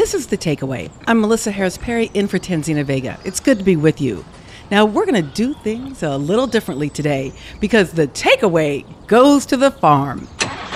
This is The Takeaway. I'm Melissa Harris-Perry in for Tanzina Vega. It's good to be with you. Now, we're going to do things a little differently today because The Takeaway goes to the farm.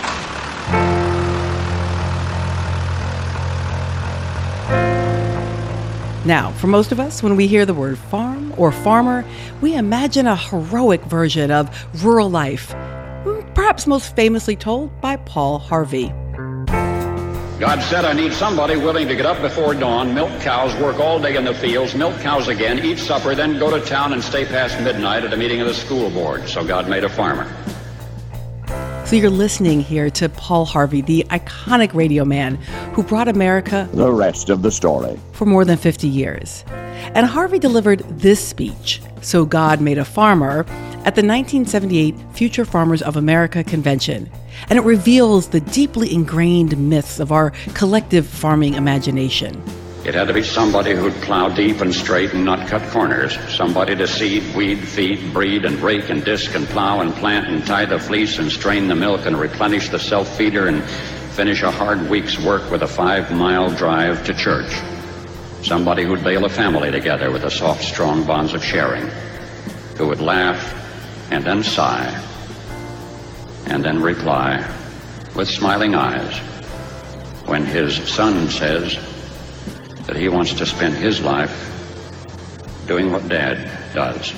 Now, for most of us, when we hear the word farm or farmer, we imagine a heroic version of rural life, perhaps most famously told by Paul Harvey. God said, I need somebody willing to get up before dawn, milk cows, work all day in the fields, milk cows again, eat supper, then go to town and stay past midnight at a meeting of the school board. So God made a farmer. So you're listening here to Paul Harvey, the iconic radio man who brought America the rest of the story for more than 50 years. And Harvey delivered this speech, So God Made a Farmer, at the 1978 Future Farmers of America Convention. And it reveals the deeply ingrained myths of our collective farming imagination. It had to be somebody who'd plow deep and straight and not cut corners. Somebody to seed, weed, feed, breed, and rake and disc and plow and plant and tie the fleece and strain the milk and replenish the self-feeder and finish a hard week's work with a 5-mile drive to church. Somebody who'd bail a family together with the soft, strong bonds of sharing. Who would laugh and then sigh and then reply with smiling eyes when his son says that he wants to spend his life doing what Dad does.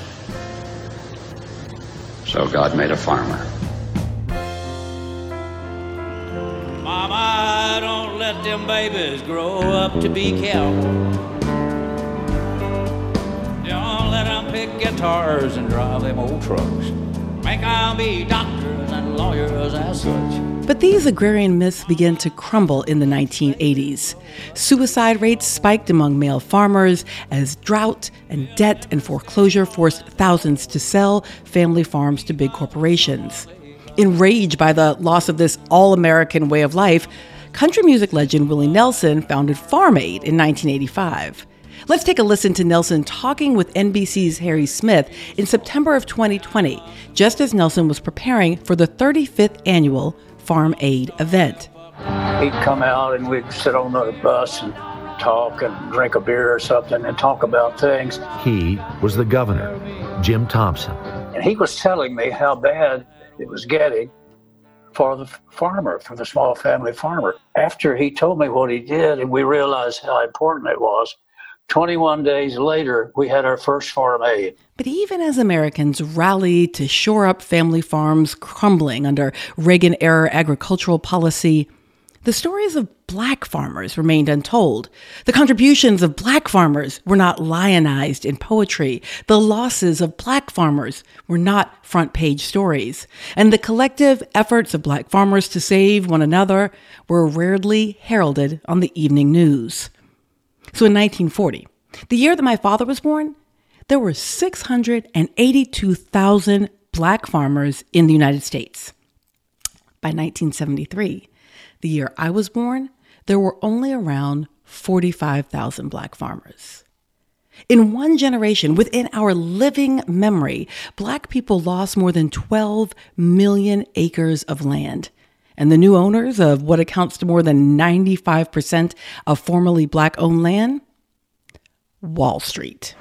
So God made a farmer. Mama, don't let them babies grow up to be cowboys. Don't let them pick guitars and drive them old trucks. Make them be doctors and lawyers as such. But these agrarian myths began to crumble in the 1980s. Suicide rates spiked among male farmers as drought and debt and foreclosure forced thousands to sell family farms to big corporations. Enraged by the loss of this all-American way of life, country music legend Willie Nelson founded Farm Aid in 1985. Let's take a listen to Nelson talking with NBC's Harry Smith in September of 2020, just as Nelson was preparing for the 35th annual Farm Aid event. He'd come out and we'd sit on the bus and talk and drink a beer or something and talk about things. He was the governor, Jim Thompson. And he was telling me how bad it was getting for the farmer, for the small family farmer. After he told me what he did and we realized how important it was, 21 days later, we had our first Farm Aid. But even as Americans rallied to shore up family farms crumbling under Reagan-era agricultural policy, the stories of black farmers remained untold. The contributions of black farmers were not lionized in poetry. The losses of black farmers were not front-page stories. And the collective efforts of black farmers to save one another were rarely heralded on the evening news. So in 1940, the year that my father was born, there were 682,000 black farmers in the United States. By 1973, the year I was born, there were only around 45,000 black farmers. In one generation, within our living memory, black people lost more than 12 million acres of land. And the new owners of what accounts to more than 95% of formerly black-owned land? Wall Street.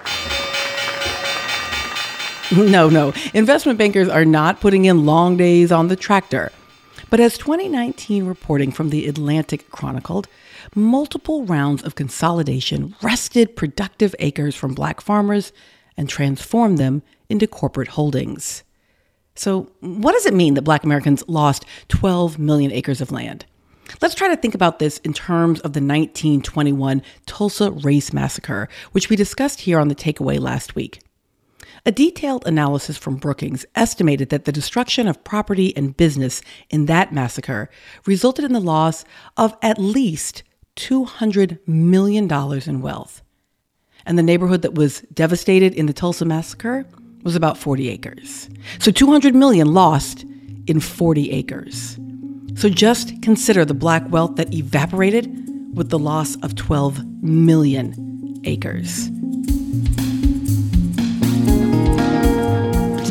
No. Investment bankers are not putting in long days on the tractor. But as 2019 reporting from The Atlantic chronicled, multiple rounds of consolidation wrested productive acres from black farmers and transformed them into corporate holdings. So what does it mean that black Americans lost 12 million acres of land? Let's try to think about this in terms of the 1921 Tulsa Race Massacre, which we discussed here on The Takeaway last week. A detailed analysis from Brookings estimated that the destruction of property and business in that massacre resulted in the loss of at least $200 million in wealth. And the neighborhood that was devastated in the Tulsa Massacre was about 40 acres. So 200 million lost in 40 acres. So just consider the black wealth that evaporated with the loss of 12 million acres.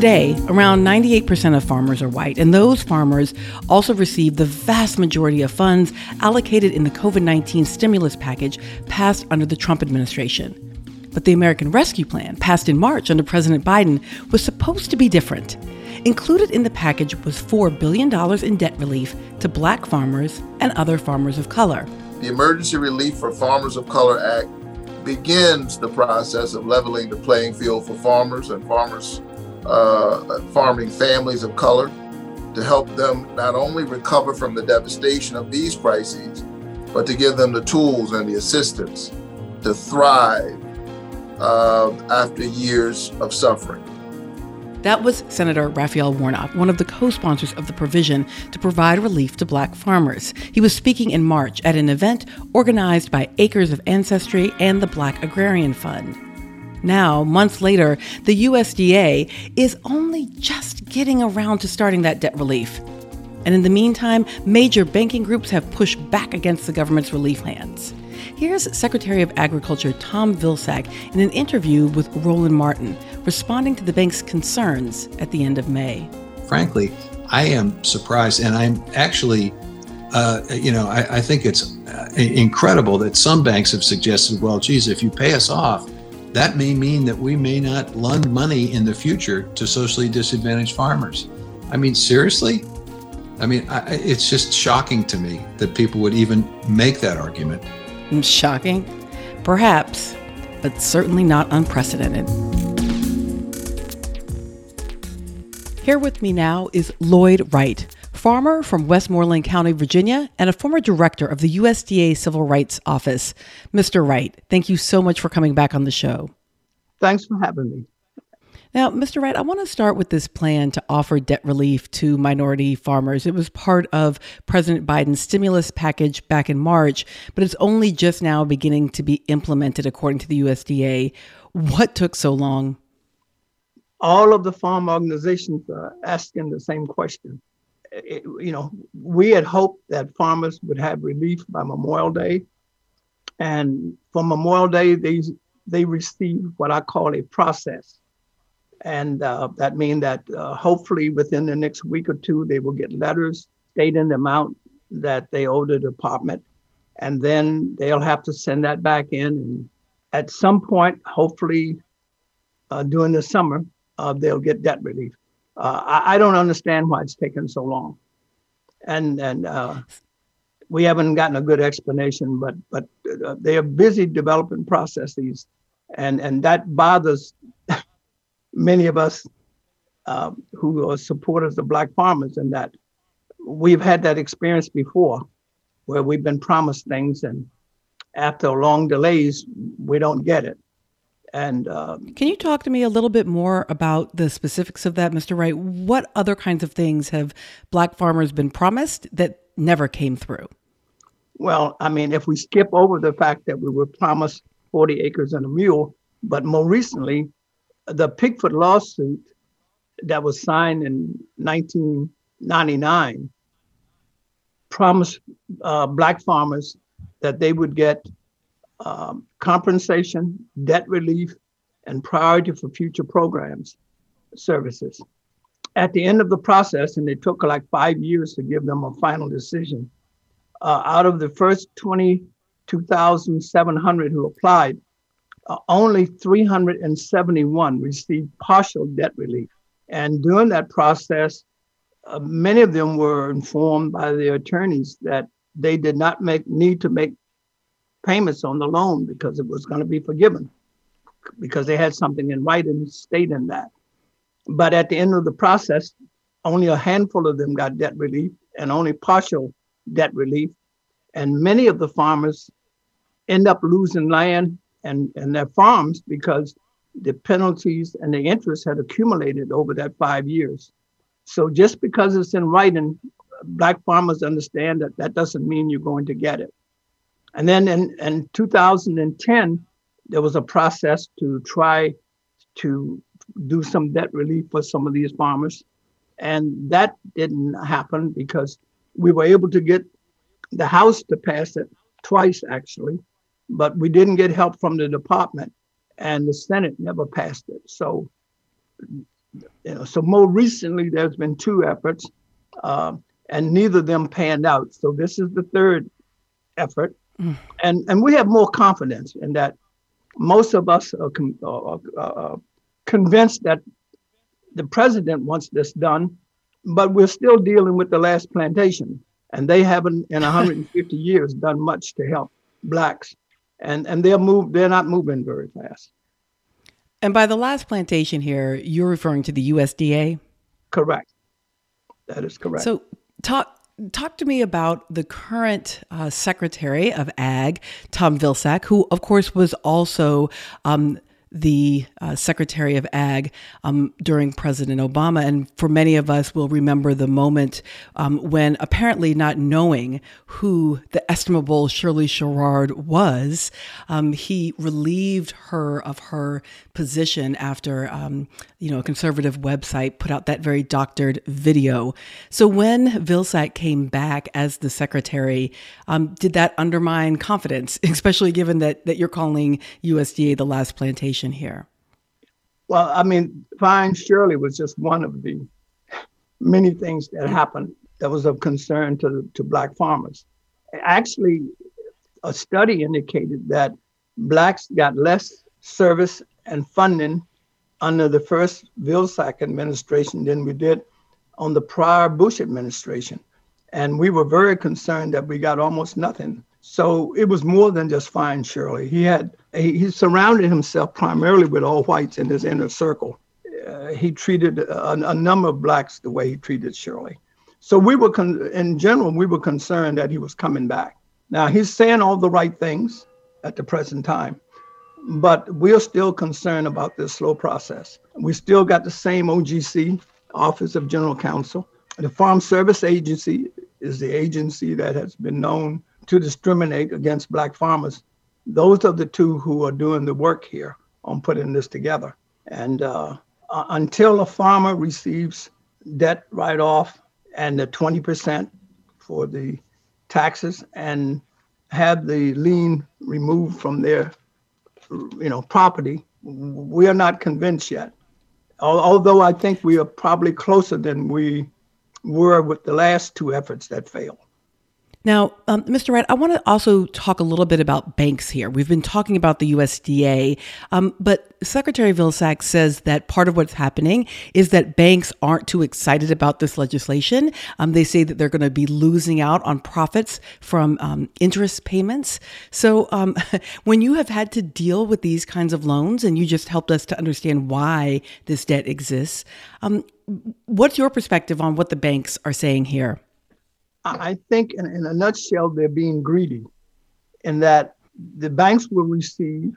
Today, around 98% of farmers are white, and those farmers also receive the vast majority of funds allocated in the COVID-19 stimulus package passed under the Trump administration. But the American Rescue Plan, passed in March under President Biden, was supposed to be different. Included in the package was $4 billion in debt relief to black farmers and other farmers of color. The Emergency Relief for Farmers of Color Act begins the process of leveling the playing field for farmers and farming families of color to help them not only recover from the devastation of these crises, but to give them the tools and the assistance to thrive after years of suffering. That was Senator Raphael Warnock, one of the co-sponsors of the provision to provide relief to black farmers. He was speaking in March at an event organized by Acres of Ancestry and the Black Agrarian Fund. Now, months later, the USDA is only just getting around to starting that debt relief. And in the meantime, major banking groups have pushed back against the government's relief hands. Here's Secretary of Agriculture Tom Vilsack in an interview with Roland Martin, responding to the bank's concerns at the end of May. Frankly, I am surprised, and I'm actually, I think it's incredible that some banks have suggested, well, geez, if you pay us off, that may mean that we may not lend money in the future to socially disadvantaged farmers. I mean, seriously? I mean, it's just shocking to me that people would even make that argument. Shocking? Perhaps, but certainly not unprecedented. Here with me now is Lloyd Wright, farmer from Westmoreland County, Virginia, and a former director of the USDA Civil Rights Office. Mr. Wright, thank you so much for coming back on the show. Thanks for having me. Now, Mr. Wright, I want to start with this plan to offer debt relief to minority farmers. It was part of President Biden's stimulus package back in March, but it's only just now beginning to be implemented, according to the USDA. What took so long? All of the farm organizations are asking the same question. We had hoped that farmers would have relief by Memorial Day. And for Memorial Day, they received what I call a process. And that means that hopefully within the next week or two, they will get letters stating the amount that they owe the department. And then they'll have to send that back in. And at some point, hopefully during the summer, they'll get debt relief. I don't understand why it's taken so long. And we haven't gotten a good explanation, but they are busy developing processes. And that bothers many of us who are supporters of black farmers, and that we've had that experience before where we've been promised things, and after long delays, we don't get it. And can you talk to me a little bit more about the specifics of that, Mr. Wright? What other kinds of things have black farmers been promised that never came through? Well, I mean, if we skip over the fact that we were promised 40 acres and a mule, but more recently, the Pigfoot lawsuit that was signed in 1999 promised black farmers that they would get compensation, debt relief, and priority for future programs, services. At the end of the process, and it took like 5 years to give them a final decision, out of the first 22,700 who applied, only 371 received partial debt relief. And during that process, many of them were informed by their attorneys that they did not need to make payments on the loan because it was going to be forgiven, because they had something in writing stating that. But at the end of the process, only a handful of them got debt relief and only partial debt relief. And many of the farmers end up losing land and their farms because the penalties and the interest had accumulated over that 5 years. So just because it's in writing, black farmers understand that that doesn't mean you're going to get it. And then in 2010, there was a process to try to do some debt relief for some of these farmers. And that didn't happen because we were able to get the House to pass it twice, actually, but we didn't get help from the department, and the Senate never passed it. So So more recently, there's been 2 efforts, and neither of them panned out. So this is the 3rd effort. And we have more confidence in that. Most of us are convinced that the president wants this done, but we're still dealing with the last plantation, and they haven't in 150 years done much to help Blacks, and they're not moving very fast. And by the last plantation here, you're referring to the USDA? Correct. That is correct. So talk to me about the current Secretary of Ag, Tom Vilsack, who, of course, was also the Secretary of Ag during President Obama. And for many of us, we'll remember the moment when, apparently not knowing who the estimable Shirley Sherrod was, he relieved her of her position after a conservative website put out that very doctored video. So when Vilsack came back as the secretary, did that undermine confidence, especially given that you're calling USDA the last plantation here? Well, I mean, Fine Shirley was just one of the many things that happened that was of concern to Black farmers. Actually, a study indicated that Blacks got less service and funding under the first Vilsack administration than we did on the prior Bush administration. And we were very concerned that we got almost nothing. So it was more than just Fine Shirley. He surrounded himself primarily with all whites in his inner circle. He treated a number of Blacks the way he treated Shirley. So in general, we were concerned that he was coming back. Now, he's saying all the right things at the present time, but we're still concerned about this slow process. We still got the same OGC, Office of General Counsel. The Farm Service Agency is the agency that has been known to discriminate against Black farmers. Those are the 2 who are doing the work here on putting this together. And until a farmer receives debt write-off and the 20% for the taxes and have the lien removed from their property, we are not convinced yet. Although I think we are probably closer than we were with the last 2 efforts that failed. Now, Mr. Wright, I want to also talk a little bit about banks here. We've been talking about the USDA, but Secretary Vilsack says that part of what's happening is that banks aren't too excited about this legislation. They say that they're going to be losing out on profits from interest payments. So when you have had to deal with these kinds of loans, and you just helped us to understand why this debt exists, what's your perspective on what the banks are saying here? I think in a nutshell, they're being greedy in that the banks will receive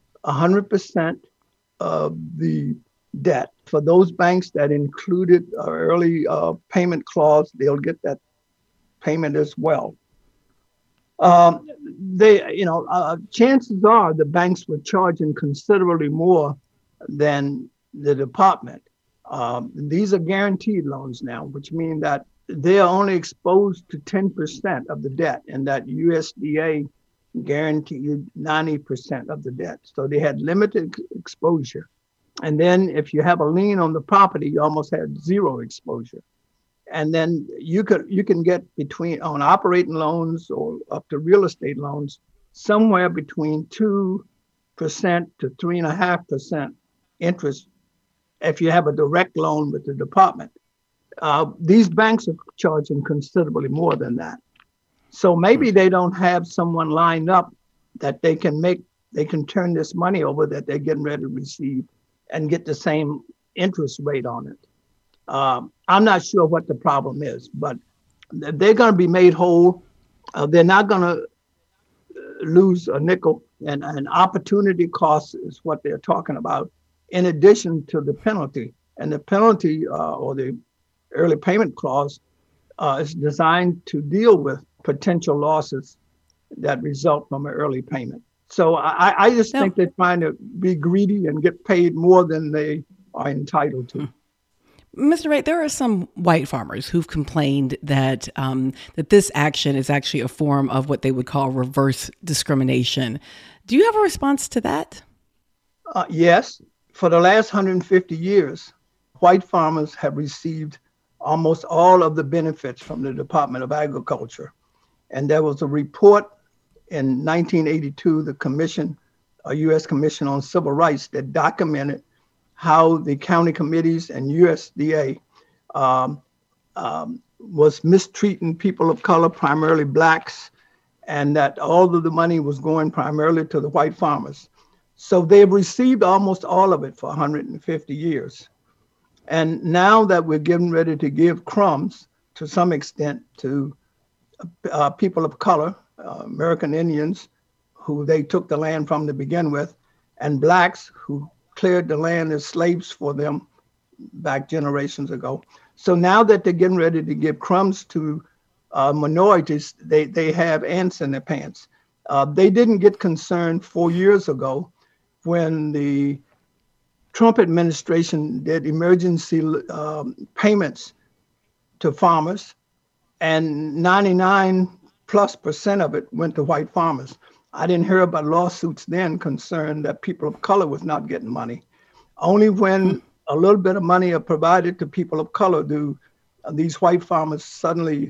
100% of the debt. For those banks that included an early payment clause, they'll get that payment as well. Chances are the banks were charging considerably more than the department. These are guaranteed loans now, which mean that they are only exposed to 10% of the debt, and that USDA guaranteed 90% of the debt. So they had limited exposure. And then if you have a lien on the property, you almost had 0 exposure. And then you can get on operating loans or up to real estate loans, somewhere between 2% to 3.5% interest if you have a direct loan with the department. These banks are charging considerably more than that. So maybe they don't have someone lined up that they can turn this money over that they're getting ready to receive and get the same interest rate on it. I'm not sure what the problem is, but they're going to be made whole. They're not going to lose a nickel, and an opportunity cost is what they're talking about, in addition to the penalty. And the penalty or the early payment clause is designed to deal with potential losses that result from an early payment. So I just think they're trying to be greedy and get paid more than they are entitled to. Mr. Wright, there are some white farmers who've complained that that this action is actually a form of what they would call reverse discrimination. Do you have a response to that? Yes. For the last 150 years, white farmers have received almost all of the benefits from the Department of Agriculture. And there was a report in 1982, the commission, a U.S. Commission on Civil Rights, that documented how the county committees and USDA was mistreating people of color, primarily blacks, and that all of the money was going primarily to the white farmers. So they've received almost all of it for 150 years. And now that we're getting ready to give crumbs to some extent to people of color, American Indians, who they took the land from to begin with, and blacks who cleared the land as slaves for them back generations ago. So now that they're getting ready to give crumbs to minorities, they have ants in their pants. They didn't get concerned 4 years ago when the Trump administration did emergency payments to farmers, and 99+% of it went to white farmers. I didn't hear about lawsuits then concerned that people of color was not getting money. Only when a little bit of money are provided to people of color do these white farmers suddenly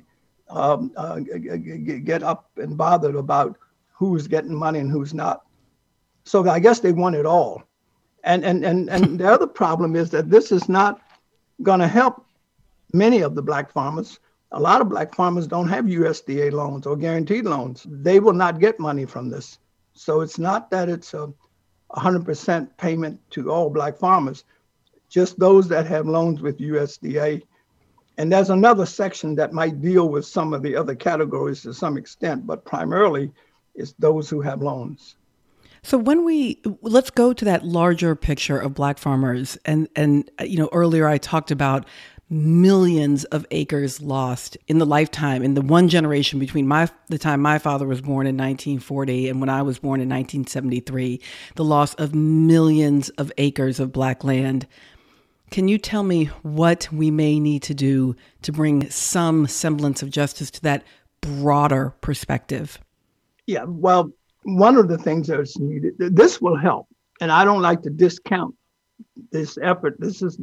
get up and bothered about who's getting money and who's not. So I guess they want it all. And the other problem is that this is not going to help many of the black farmers. A lot of black farmers don't have USDA loans or guaranteed loans. They will not get money from this. So it's not that it's a 100% payment to all black farmers, just those that have loans with USDA. And there's another section that might deal with some of the other categories to some extent, but primarily it's those who have loans. So let's go to that larger picture of black farmers. And earlier I talked about millions of acres lost in the lifetime, in the one generation between the time my father was born in 1940 and when I was born in 1973, the loss of millions of acres of black land. Can you tell me what we may need to do to bring some semblance of justice to that broader perspective? Yeah, well, one of the things that's needed, this will help. And I don't like to discount this effort.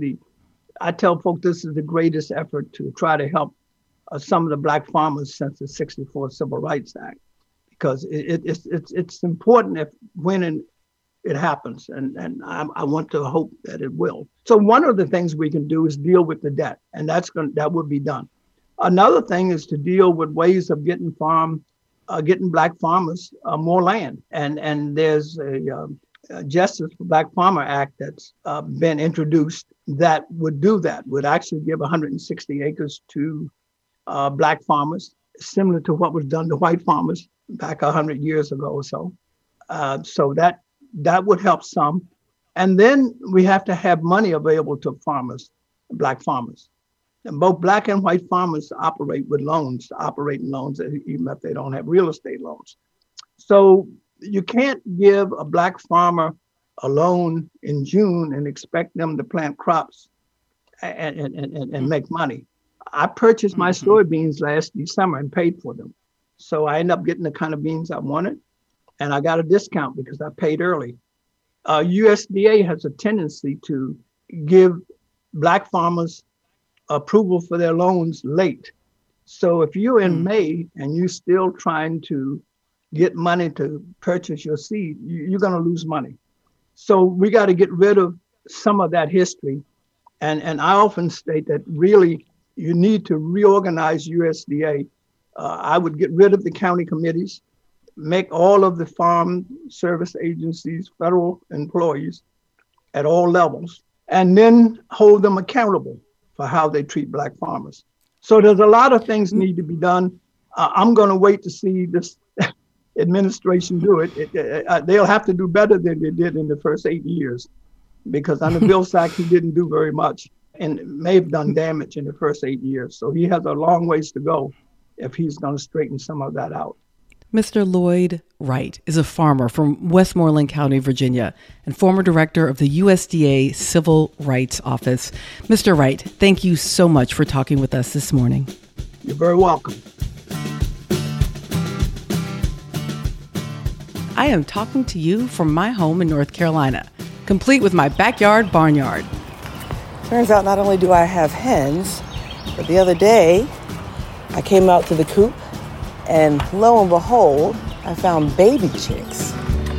I tell folks this is the greatest effort to try to help some of the black farmers since the '64 Civil Rights Act, because it's important when it happens, and I want to hope that it will. So one of the things we can do is deal with the debt, and that would be done. Another thing is to deal with ways of getting black farmers more land, and there's a Justice for Black Farmer Act that's been introduced that would do that, would actually give 160 acres to black farmers, similar to what was done to white farmers back 100 years ago or so. So that would help some. And then we have to have money available to farmers, black farmers. And both black and white farmers operate with loans, operating loans, even if they don't have real estate loans. So you can't give a black farmer a loan in June and expect them to plant crops and make money. I purchased my soybeans last December and paid for them. So I ended up getting the kind of beans I wanted, and I got a discount because I paid early. USDA has a tendency to give black farmers approval for their loans late. So if you're in May and you're still trying to get money to purchase your seed, you're going to lose money. So we got to get rid of some of that history. And I often state that really you need to reorganize USDA. I would get rid of the county committees, make all of the farm service agencies federal employees at all levels, and then hold them accountable for how they treat black farmers. So there's a lot of things need to be done. I'm going to wait to see this administration do it. They'll have to do better than they did in the first 8 years, because under Vilsack, he didn't do very much and may have done damage in the first 8 years. So he has a long ways to go if he's going to straighten some of that out. Mr. Lloyd Wright is a farmer from Westmoreland County, Virginia, and former director of the USDA Civil Rights Office. Mr. Wright, thank you so much for talking with us this morning. You're very welcome. I am talking to you from my home in North Carolina, complete with my backyard barnyard. Turns out not only do I have hens, but the other day I came out to the coop and lo and behold, I found baby chicks.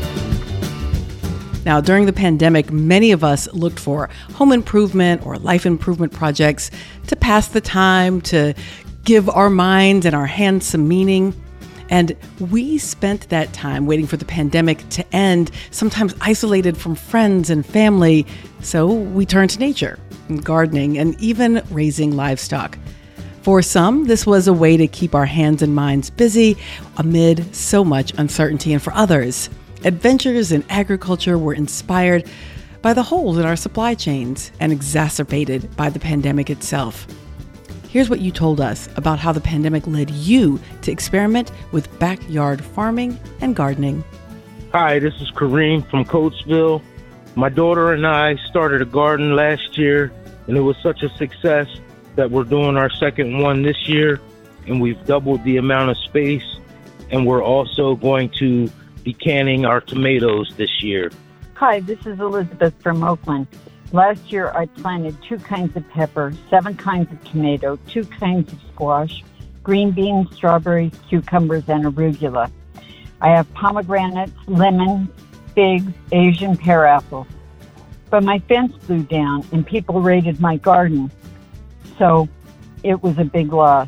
Now, during the pandemic, many of us looked for home improvement or life improvement projects to pass the time, to give our minds and our hands some meaning. And we spent that time waiting for the pandemic to end, sometimes isolated from friends and family. So we turned to nature, and gardening, and even raising livestock. For some, this was a way to keep our hands and minds busy amid so much uncertainty. And for others, adventures in agriculture were inspired by the holes in our supply chains and exacerbated by the pandemic itself. Here's what you told us about how the pandemic led you to experiment with backyard farming and gardening. Hi, this is Kareem from Coatesville. My daughter and I started a garden last year, and it was such a success that we're doing our second one this year, and we've doubled the amount of space, and we're also going to be canning our tomatoes this year. Hi, this is Elizabeth from Oakland. Last year I planted 2 kinds of pepper, 7 kinds of tomato, 2 kinds of squash, green beans, strawberries, cucumbers, and arugula. I have pomegranates, lemons, figs, Asian pear apples. But my fence blew down and people raided my garden. So it was a big loss.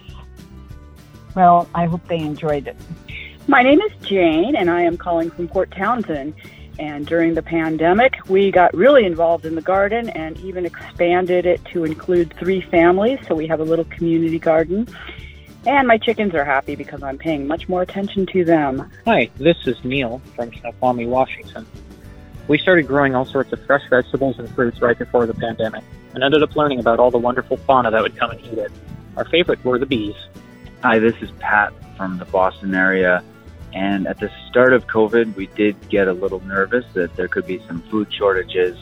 Well, I hope they enjoyed it. My name is Jane, and I am calling from Port Townsend. And during the pandemic, we got really involved in the garden and even expanded it to include 3 families. So we have a little community garden. And my chickens are happy because I'm paying much more attention to them. Hi, this is Neil from Snoqualmie, Washington. We started growing all sorts of fresh vegetables and fruits right before the pandemic and ended up learning about all the wonderful fauna that would come and eat it. Our favorite were the bees. Hi, this is Pat from the Boston area. And at the start of COVID, we did get a little nervous that there could be some food shortages.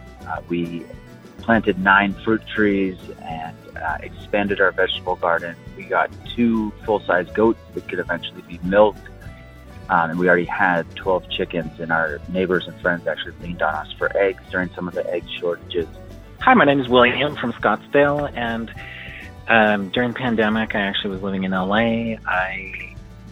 We planted 9 fruit trees and expanded our vegetable garden. We got 2 full-size goats that could eventually be milked. And we already had 12 chickens, and our neighbors and friends actually leaned on us for eggs during some of the egg shortages. Hi, my name is William from Scottsdale, and during the pandemic, I actually was living in LA. I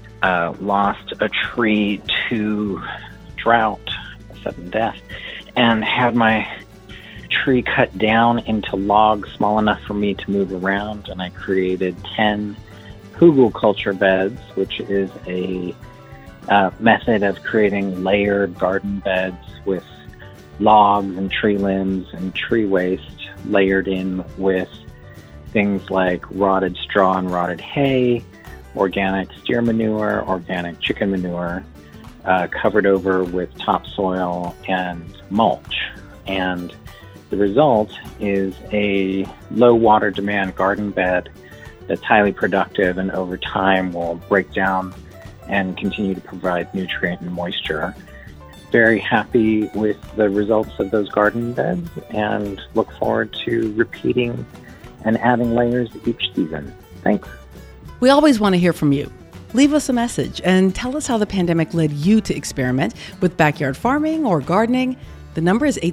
lost a tree to drought, sudden death, and had my tree cut down into logs small enough for me to move around, and I created 10 hugelkultur beds, which is a method of creating layered garden beds with logs and tree limbs and tree waste layered in with things like rotted straw and rotted hay, organic steer manure, organic chicken manure, covered over with topsoil and mulch. And the result is a low water demand garden bed that's highly productive and over time will break down and continue to provide nutrient and moisture. Very happy with the results of those garden beds and look forward to repeating and adding layers each season. Thanks. We always want to hear from you. Leave us a message and tell us how the pandemic led you to experiment with backyard farming or gardening. The number is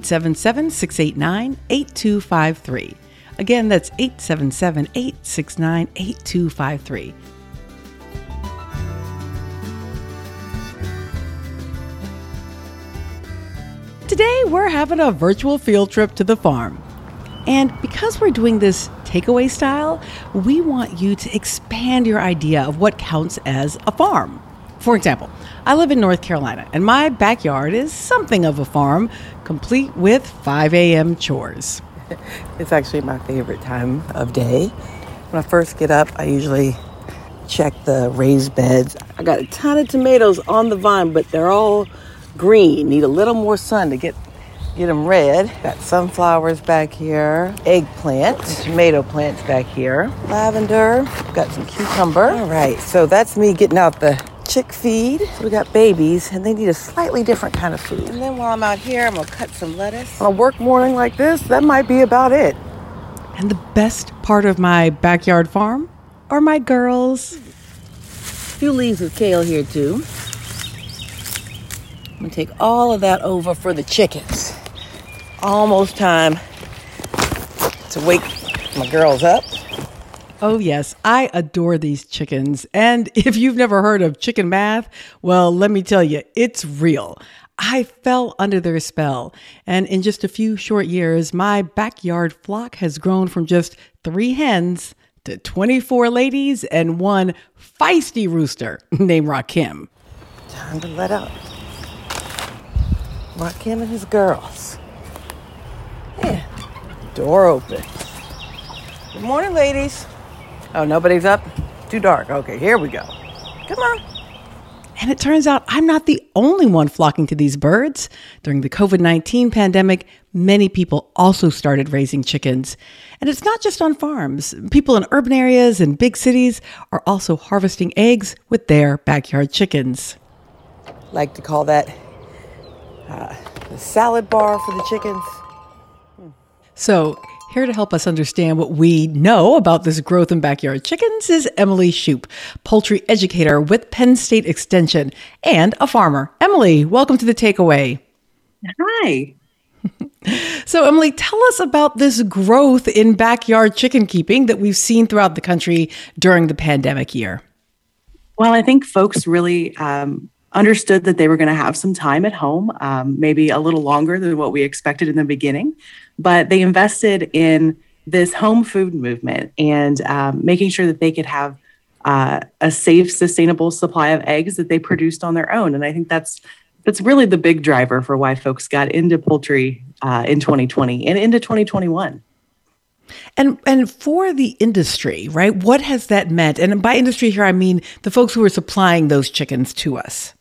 877-689-8253. Again, that's 877-869-8253. Today, we're having a virtual field trip to the farm. And because we're doing this takeaway style, we want you to expand your idea of what counts as a farm. For example, I live in North Carolina, and my backyard is something of a farm, complete with 5 a.m. chores. It's actually my favorite time of day. When I first get up, I usually check the raised beds. I got a ton of tomatoes on the vine, but they're all green. Need a little more sun to get them red. Got sunflowers back here, eggplant, tomato plants back here, lavender, got some cucumber. All right, so that's me getting out the chick feed. So we got babies, and they need a slightly different kind of food. And then while I'm out here, I'm gonna cut some lettuce. On a work morning like this, that might be about it. And the best part of my backyard farm are my girls. A few leaves of kale here too. I'm gonna take all of that over for the chickens. Almost time to wake my girls up. Oh, yes. I adore these chickens. And if you've never heard of chicken math, well, let me tell you, it's real. I fell under their spell. And in just a few short years, my backyard flock has grown from just 3 hens to 24 ladies and 1 feisty rooster named Rakim. Time to let out Rakim and his girls. Yeah. Door open. Good morning, ladies. Oh, nobody's up? Too dark. Okay, here we go. Come on. And it turns out I'm not the only one flocking to these birds. During the COVID-19 pandemic, many people also started raising chickens. And it's not just on farms. People in urban areas and big cities are also harvesting eggs with their backyard chickens. Like to call that the salad bar for the chickens. So here to help us understand what we know about this growth in backyard chickens is Emily Shoup, poultry educator with Penn State Extension and a farmer. Emily, welcome to The Takeaway. Hi. So Emily, tell us about this growth in backyard chicken keeping that we've seen throughout the country during the pandemic year. Well, I think folks really understood that they were going to have some time at home, maybe a little longer than what we expected in the beginning, but they invested in this home food movement and making sure that they could have a safe, sustainable supply of eggs that they produced on their own. And I think that's really the big driver for why folks got into poultry in 2020 and into 2021. And for the industry, right, what has that meant? And by industry here, I mean the folks who are supplying those chickens to us.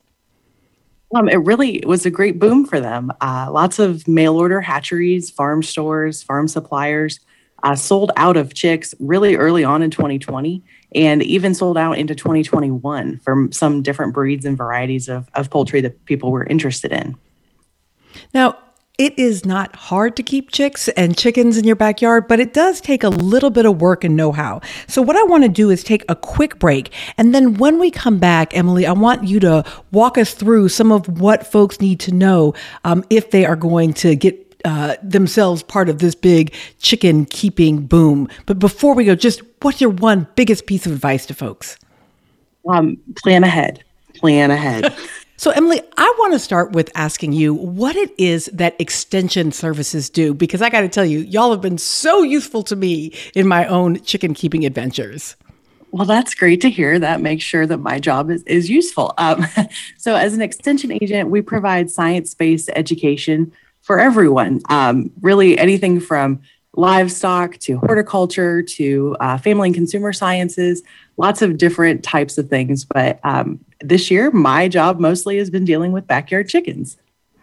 It really was a great boom for them. Lots of mail order hatcheries, farm stores, farm suppliers sold out of chicks really early on in 2020 and even sold out into 2021 for some different breeds and varieties of poultry that people were interested in. Now, it is not hard to keep chicks and chickens in your backyard, but it does take a little bit of work and know-how. So what I want to do is take a quick break. And then when we come back, Emily, I want you to walk us through some of what folks need to know if they are going to get themselves part of this big chicken keeping boom. But before we go, just what's your one biggest piece of advice to folks? Plan ahead. Plan ahead. So, Emily, I want to start with asking you what it is that extension services do, because I got to tell you, y'all have been so useful to me in my own chicken keeping adventures. Well, that's great to hear. That makes sure that my job is useful. So as an extension agent, we provide science-based education for everyone, really anything from livestock to horticulture to family and consumer sciences, lots of different types of things. But this year, my job mostly has been dealing with backyard chickens.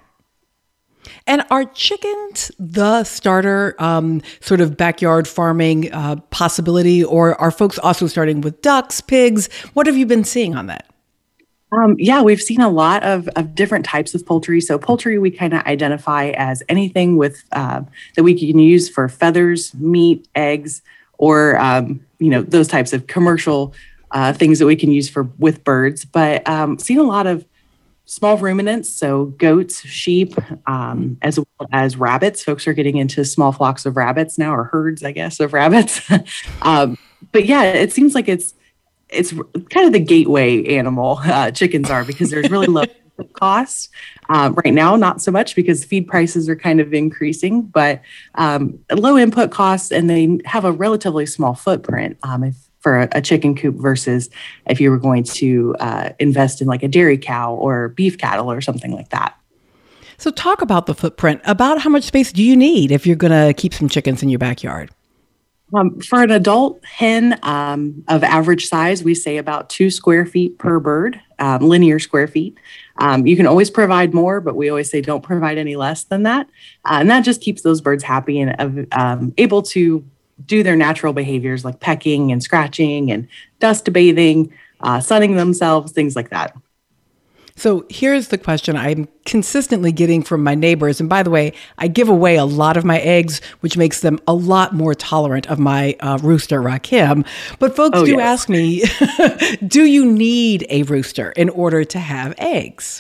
And are chickens the starter sort of backyard farming possibility, or are folks also starting with ducks, pigs? What have you been seeing on that? Yeah, we've seen a lot of different types of poultry. So poultry, we kind of identify as anything with that we can use for feathers, meat, eggs, or those types of commercial things that we can use with birds. But seen a lot of small ruminants, so goats, sheep, as well as rabbits. Folks are getting into small flocks of rabbits now, or herds, I guess, of rabbits. But yeah, it seems like it's kind of the gateway animal, chickens are, because there's really low cost. Right now, not so much because feed prices are kind of increasing, but low input costs, and they have a relatively small footprint for a chicken coop versus if you were going to invest in like a dairy cow or beef cattle or something like that. So talk about the footprint. About how much space do you need if you're going to keep some chickens in your backyard? For an adult hen of average size, we say about 2 square feet per bird, linear square feet. You can always provide more, but we always say don't provide any less than that. And that just keeps those birds happy and able to do their natural behaviors like pecking and scratching and dust bathing, sunning themselves, things like that. So here's the question I'm consistently getting from my neighbors. And by the way, I give away a lot of my eggs, which makes them a lot more tolerant of my rooster, Rakim. But folks ask me, do you need a rooster in order to have eggs?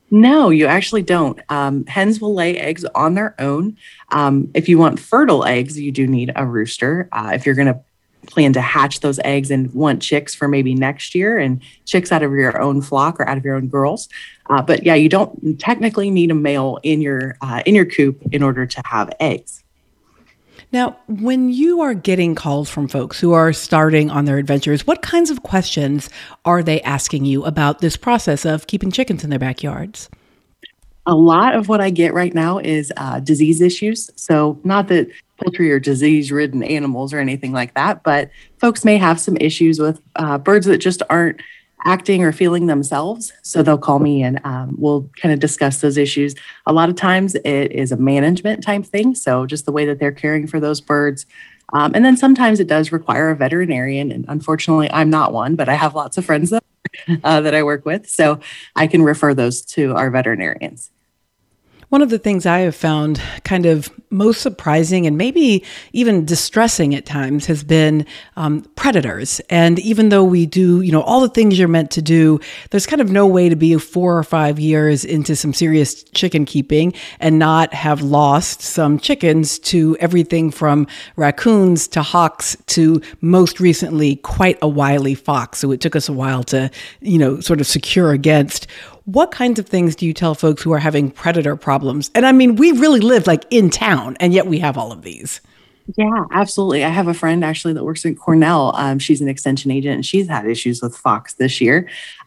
No, you actually don't. Hens will lay eggs on their own. If you want fertile eggs, you do need a rooster. If you're going to plan to hatch those eggs and want chicks for maybe next year and chicks out of your own flock or out of your own girls. But yeah, you don't technically need a male in your coop in order to have eggs. Now, when you are getting calls from folks who are starting on their adventures, what kinds of questions are they asking you about this process of keeping chickens in their backyards? A lot of what I get right now is disease issues. So not that poultry are disease-ridden animals or anything like that, but folks may have some issues with birds that just aren't acting or feeling themselves. So they'll call me and we'll kind of discuss those issues. A lot of times it is a management type thing. So just the way that they're caring for those birds. And then sometimes it does require a veterinarian. And unfortunately, I'm not one, but I have lots of friends that I work with. So I can refer those to our veterinarians. One of the things I have found kind of most surprising and maybe even distressing at times has been predators. And even though we do, all the things you're meant to do, there's kind of no way to be 4 or 5 years into some serious chicken keeping and not have lost some chickens to everything from raccoons to hawks to most recently quite a wily fox. So it took us a while to, sort of secure against. What kinds of things do you tell folks who are having predator problems? And I mean, we really live like in town, and yet we have all of these. Yeah, absolutely. I have a friend actually that works at Cornell. She's an extension agent, and she's had issues with fox this year.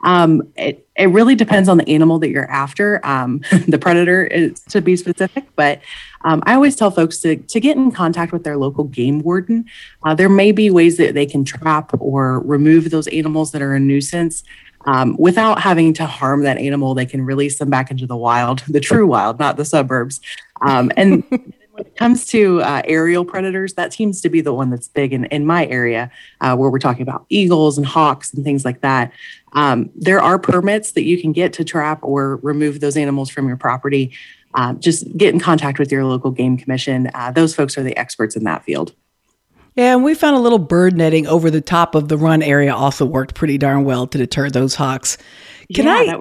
It really depends on the animal that you're after, the predator to be specific. But I always tell folks to get in contact with their local game warden. There may be ways that they can trap or remove those animals that are a nuisance. Without having to harm that animal. They can release them back into the wild, the true wild, not the suburbs. And when it comes to aerial predators, that seems to be the one that's big in my area, where we're talking about eagles and hawks and things like that. There are permits that you can get to trap or remove those animals from your property. Just get in contact with your local game commission. Those folks are the experts in that field. Yeah, and we found a little bird netting over the top of the run area also worked pretty darn well to deter those hawks. Can I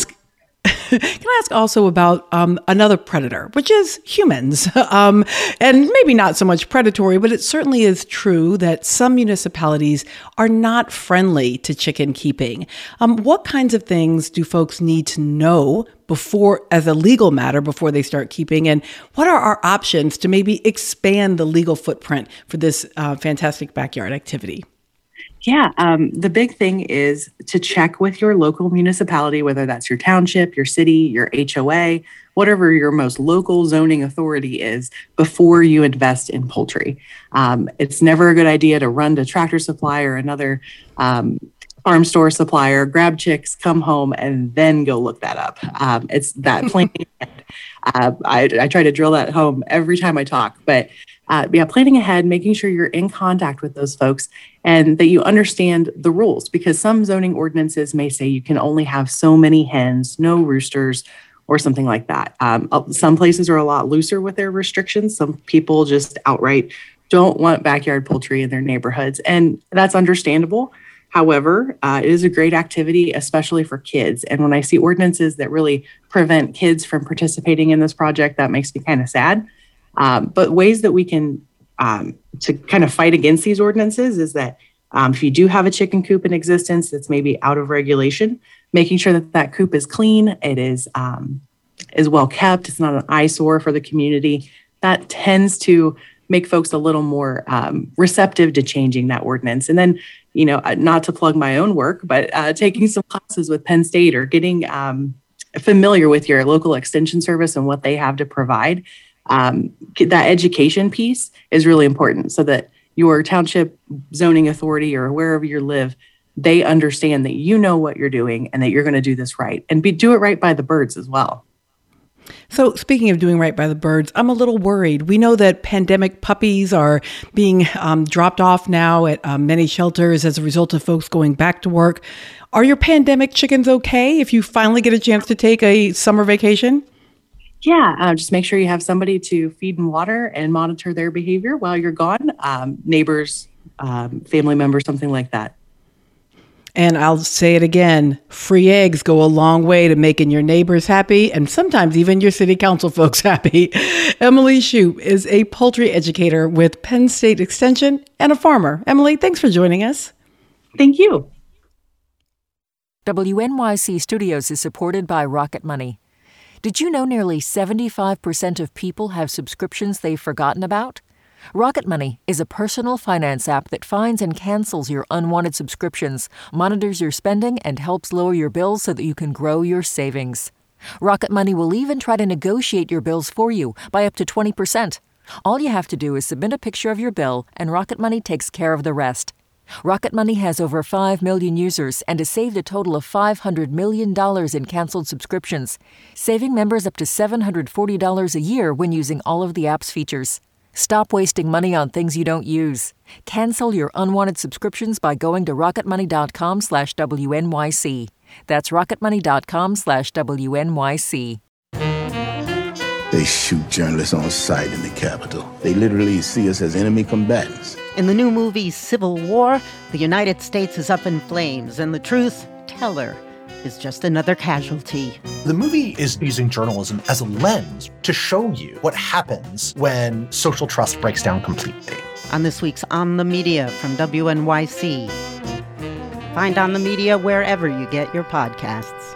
ask also about another predator, which is humans? And maybe not so much predatory, but it certainly is true that some municipalities are not friendly to chicken keeping. What kinds of things do folks need to know before, as a legal matter, before they start keeping? And what are our options to maybe expand the legal footprint for this fantastic backyard activity? Yeah, the big thing is to check with your local municipality, whether that's your township, your city, your HOA, whatever your most local zoning authority is, before you invest in poultry. It's never a good idea to run to Tractor Supply or another farm store supplier, grab chicks, come home, and then go look that up. It's that planning ahead. I try to drill that home every time I talk, but planning ahead, making sure you're in contact with those folks and that you understand the rules, because some zoning ordinances may say you can only have so many hens, no roosters, or something like that. Some places are a lot looser with their restrictions. Some people just outright don't want backyard poultry in their neighborhoods, and that's understandable. However, it is a great activity, especially for kids. And when I see ordinances that really prevent kids from participating in this project, that makes me kind of sad. But ways that we can to kind of fight against these ordinances is that if you do have a chicken coop in existence that's maybe out of regulation, making sure that that coop is clean, it is well kept, it's not an eyesore for the community. That tends to make folks a little more receptive to changing that ordinance. And then, not to plug my own work, but taking some classes with Penn State or getting familiar with your local extension service and what they have to provide. That education piece is really important so that your township zoning authority or wherever you live, they understand that you know what you're doing and that you're going to do this right and do it right by the birds as well. So speaking of doing right by the birds, I'm a little worried. We know that pandemic puppies are being dropped off now at many shelters as a result of folks going back to work. Are your pandemic chickens okay if you finally get a chance to take a summer vacation? Yeah, just make sure you have somebody to feed and water and monitor their behavior while you're gone. Neighbors, family members, something like that. And I'll say it again, free eggs go a long way to making your neighbors happy and sometimes even your city council folks happy. Emily Shoup is a poultry educator with Penn State Extension and a farmer. Emily, thanks for joining us. Thank you. WNYC Studios is supported by Rocket Money. Did you know nearly 75% of people have subscriptions they've forgotten about? Rocket Money is a personal finance app that finds and cancels your unwanted subscriptions, monitors your spending, and helps lower your bills so that you can grow your savings. Rocket Money will even try to negotiate your bills for you by up to 20%. All you have to do is submit a picture of your bill, and Rocket Money takes care of the rest. Rocket Money has over 5 million users and has saved a total of $500 million in canceled subscriptions, saving members up to $740 a year when using all of the app's features. Stop wasting money on things you don't use. Cancel your unwanted subscriptions by going to rocketmoney.com/WNYC. That's rocketmoney.com/WNYC. They shoot journalists on sight in the Capitol. They literally see us as enemy combatants. In the new movie Civil War, the United States is up in flames, and the truth teller is just another casualty. The movie is using journalism as a lens to show you what happens when social trust breaks down completely. On this week's On the Media from WNYC. Find On the Media wherever you get your podcasts.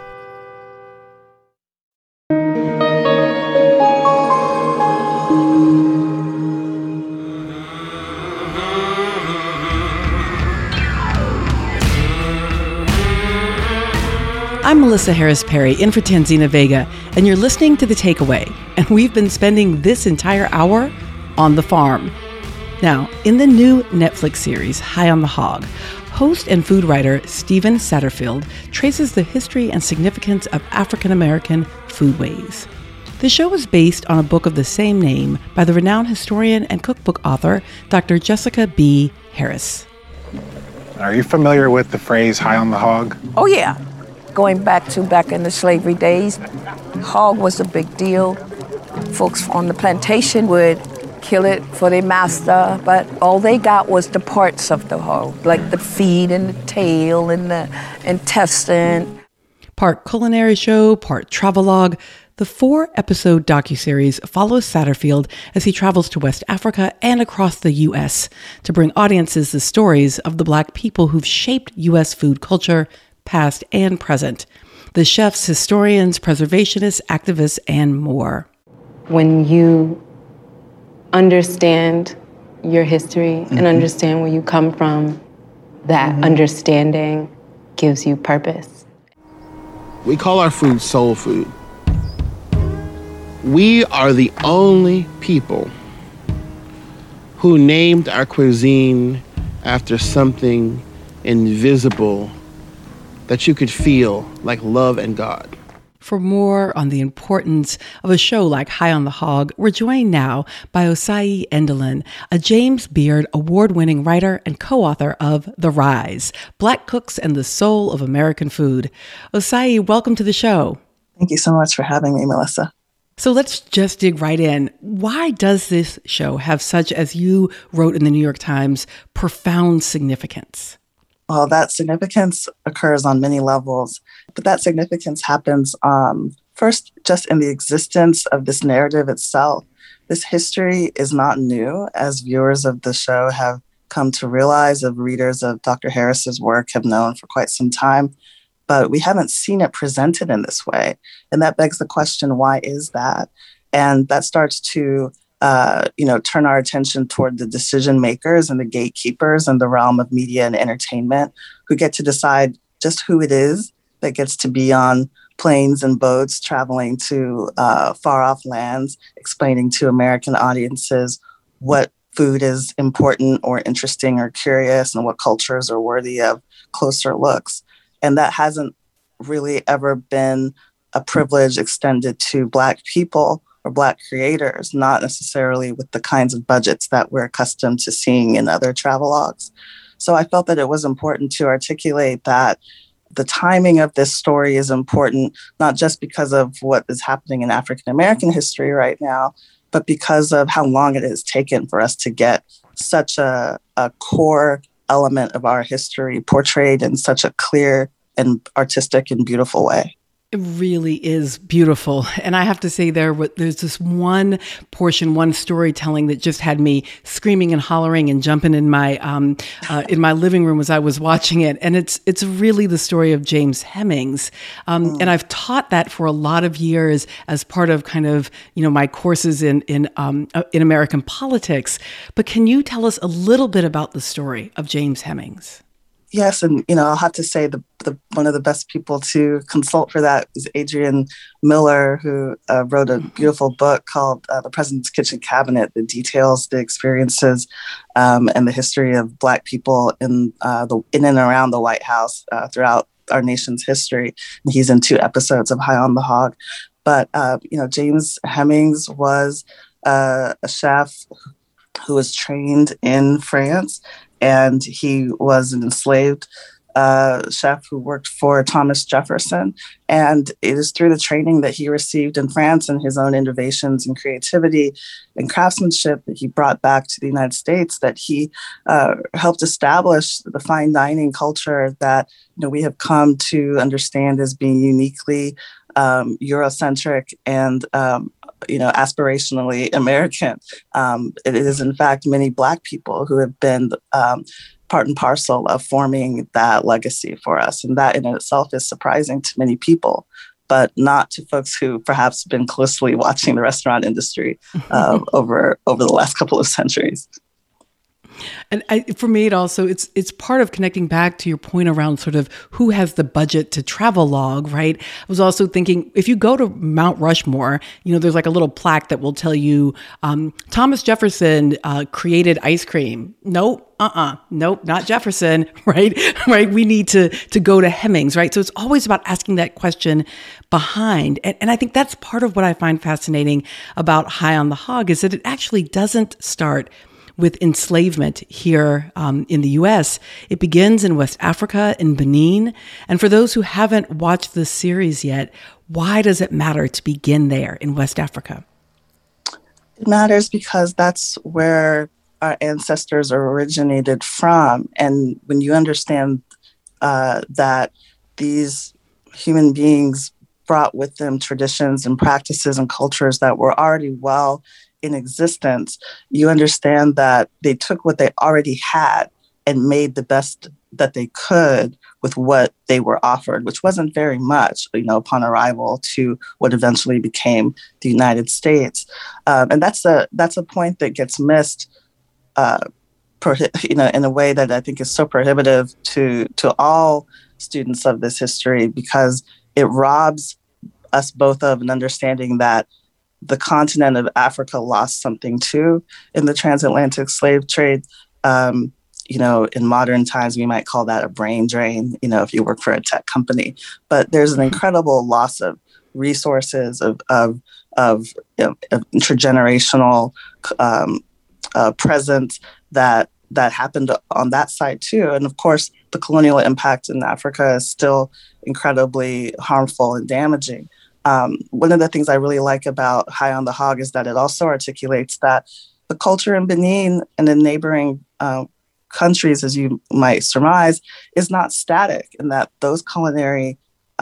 I'm Melissa Harris Perry, in for Tanzina Vega, and you're listening to The Takeaway. And we've been spending this entire hour on the farm. Now, in the new Netflix series, High on the Hog, host and food writer Stephen Satterfield traces the history and significance of African-American foodways. The show is based on a book of the same name by the renowned historian and cookbook author, Dr. Jessica B. Harris. Are you familiar with the phrase high on the hog? Oh, yeah. Going back in the slavery days, hog was a big deal. Folks on the plantation would kill it for their master, but all they got was the parts of the hog, like the feet and the tail and the intestine. Part culinary show, part travelogue, the 4-episode docuseries follows Satterfield as he travels to West Africa and across the U.S. to bring audiences the stories of the Black people who've shaped U.S. food culture, past and present. The chefs, historians, preservationists, activists, and more. When you understand your history and understand where you come from, that understanding gives you purpose. We call our food soul food. We are the only people who named our cuisine after something invisible that you could feel, like love and God. For more on the importance of a show like High on the Hog, we're joined now by Osai Endelin, a James Beard award-winning writer and co-author of The Rise, Black Cooks and the Soul of American Food. Osai, welcome to the show. Thank you so much for having me, Melissa. So let's just dig right in. Why does this show have such, as you wrote in the New York Times, profound significance? Well, that significance occurs on many levels, but that significance happens first just in the existence of this narrative itself. This history is not new, as viewers of the show have come to realize, of readers of Dr. Harris's work have known for quite some time, but we haven't seen it presented in this way. And that begs the question, why is that? And that starts to turn our attention toward the decision makers and the gatekeepers in the realm of media and entertainment, who get to decide just who it is that gets to be on planes and boats traveling to far off lands, explaining to American audiences what food is important or interesting or curious and what cultures are worthy of closer looks. And that hasn't really ever been a privilege extended to Black people or Black creators, not necessarily with the kinds of budgets that we're accustomed to seeing in other travelogues. So I felt that it was important to articulate that the timing of this story is important, not just because of what is happening in African American history right now, but because of how long it has taken for us to get such a core element of our history portrayed in such a clear and artistic and beautiful way. It really is beautiful. And I have to say there's this one portion, one storytelling that just had me screaming and hollering and jumping in my living room as I was watching it. And it's really the story of James Hemings. And I've taught that for a lot of years as part of kind of, my courses in American politics. But can you tell us a little bit about the story of James Hemings? Yes, and I'll have to say the one of the best people to consult for that is Adrian Miller, who wrote a beautiful book called The President's Kitchen Cabinet that details the experiences and the history of Black people in and around the White House throughout our nation's history. And he's in 2 episodes of High on the Hog. But James Hemings was a chef who was trained in France. And he was an enslaved chef who worked for Thomas Jefferson. And it is through the training that he received in France and his own innovations and creativity and craftsmanship that he brought back to the United States that he helped establish the fine dining culture that we have come to understand as being uniquely Eurocentric and aspirationally American. It is, in fact, many Black people who have been part and parcel of forming that legacy for us. And that in itself is surprising to many people, but not to folks who perhaps been closely watching the restaurant industry over the last couple of centuries. And for me, it's part of connecting back to your point around sort of who has the budget to travel log, right? I was also thinking, if you go to Mount Rushmore, there's like a little plaque that will tell you, Thomas Jefferson created ice cream. Nope, not Jefferson, right? Right. We need to go to Hemings, right? So it's always about asking that question behind. And I think that's part of what I find fascinating about High on the Hog is that it actually doesn't start with enslavement here in the U.S. It begins in West Africa, in Benin. And for those who haven't watched this series yet, why does it matter to begin there in West Africa? It matters because that's where our ancestors originated from. And when you understand that these human beings brought with them traditions and practices and cultures that were already well in existence, you understand that they took what they already had and made the best that they could with what they were offered, which wasn't very much, upon arrival to what eventually became the United States. And that's a point that gets missed, in a way that I think is so prohibitive to all students of this history, because it robs us both of an understanding that the continent of Africa lost something too in the transatlantic slave trade. In modern times, we might call that a brain drain, if you work for a tech company. But there's an incredible loss of resources, of intergenerational presence that happened on that side too. And of course, the colonial impact in Africa is still incredibly harmful and damaging. One of the things I really like about High on the Hog is that it also articulates that the culture in Benin and in neighboring countries, as you might surmise, is not static, and that those culinary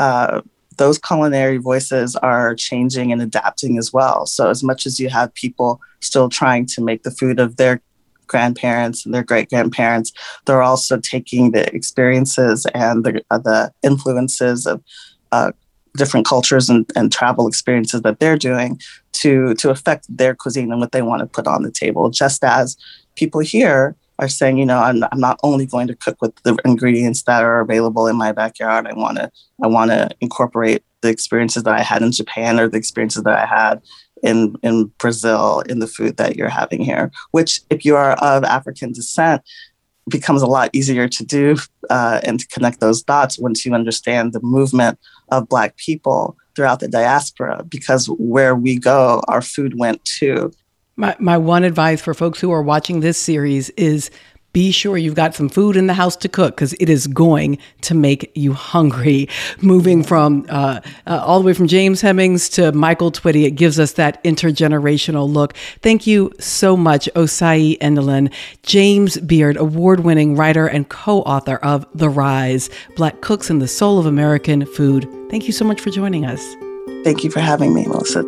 voices are changing and adapting as well. So as much as you have people still trying to make the food of their grandparents and their great-grandparents, they're also taking the experiences and the influences of different cultures and travel experiences that they're doing to affect their cuisine and what they want to put on the table. Just as people here are saying, I'm not only going to cook with the ingredients that are available in my backyard. I want to incorporate the experiences that I had in Japan or the experiences that I had in Brazil in the food that you're having here, which if you are of African descent, becomes a lot easier to do and to connect those dots once you understand the movement of Black people throughout the diaspora, because where we go, our food went too. My one advice for folks who are watching this series is be sure you've got some food in the house to cook, because it is going to make you hungry. Moving from all the way from James Hemings to Michael Twitty, it gives us that intergenerational look. Thank you so much, Osai Endelin. James Beard, award-winning writer and co-author of The Rise, Black Cooks and the Soul of American Food. Thank you so much for joining us. Thank you for having me, Melissa.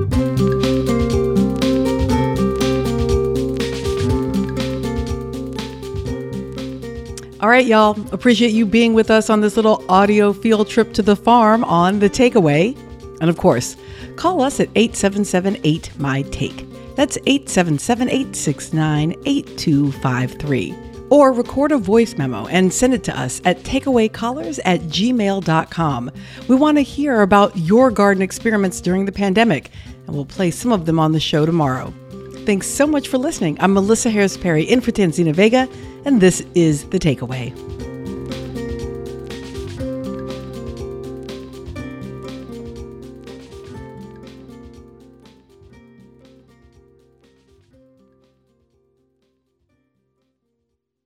All right, y'all. Appreciate you being with us on this little audio field trip to the farm on The Takeaway. And of course, call us at 877-8-MY-TAKE. That's 877-869-8253. Or record a voice memo and send it to us at takeawaycallers@gmail.com. We want to hear about your garden experiments during the pandemic, and we'll play some of them on the show tomorrow. Thanks so much for listening. I'm Melissa Harris Perry, in for Tanzina Vega, and this is The Takeaway.